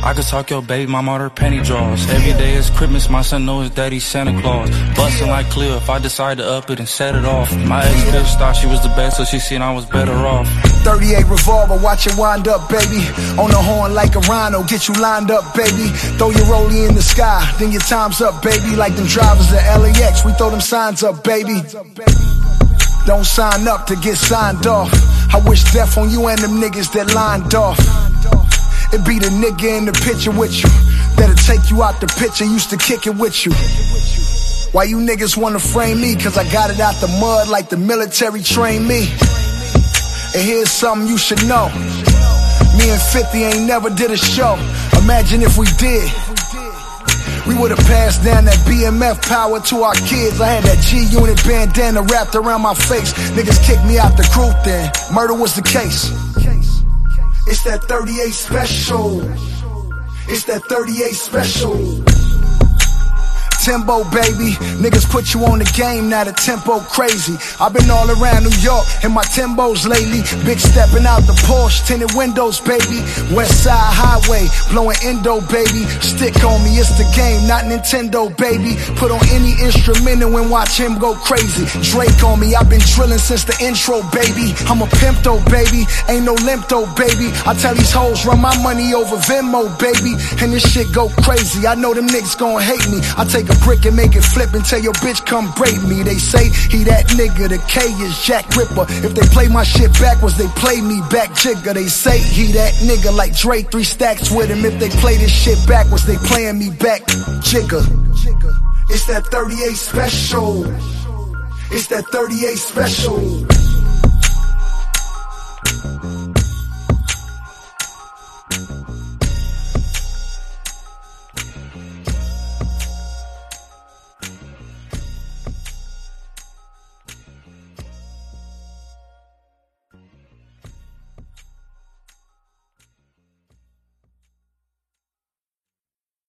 I could talk your baby mama out her penny drawers. Every day is Christmas, my son knows his daddy's Santa Claus. Bustin' like Cleo if I decide to up it and set it off. My ex-bitch thought she was the best, so she seen I was better off. 38 revolver, watch it wind up, baby. On the horn like a rhino, get you lined up, baby. Throw your rollie in the sky, then your time's up, baby. Like them drivers at LAX, we throw them signs up, baby. Don't sign up to get signed off. I wish death on you and them niggas that lined off. It be the nigga in the picture with you that'll take you out the picture, used to kick it with you. Why you niggas wanna frame me? Cause I got it out the mud like the military trained me. And here's something you should know. Me and 50 ain't never did a show. Imagine if we did. We would've passed down that BMF power to our kids. I had that G-Unit bandana wrapped around my face. Niggas kicked me out the group then. Murder was the case. It's that 38 special. It's that 38 special. Timbo, baby. Niggas put you on the game, now the tempo crazy. I've been all around New York in my Timbos lately. Big stepping out the Porsche, tinted windows, baby. West Side Highway, blowing endo, baby. Stick on me, it's the game, not Nintendo, baby. Put on any instrumental and watch him go crazy. Drake on me, I've been drilling since the intro, baby. I'm a pimp though, baby. Ain't no limp though, baby. I tell these hoes, run my money over Venmo, baby. And this shit go crazy. I know them niggas gon' hate me. I take a brick and make it flip and tell your bitch come braid me. They say he that nigga, the K is Jack Ripper. If they play my shit backwards, they play me back jigger. They say he that nigga like Drake, 3 stacks with him. If they play this shit backwards, they playing me back jigger. It's that 38 special. It's that 38 special.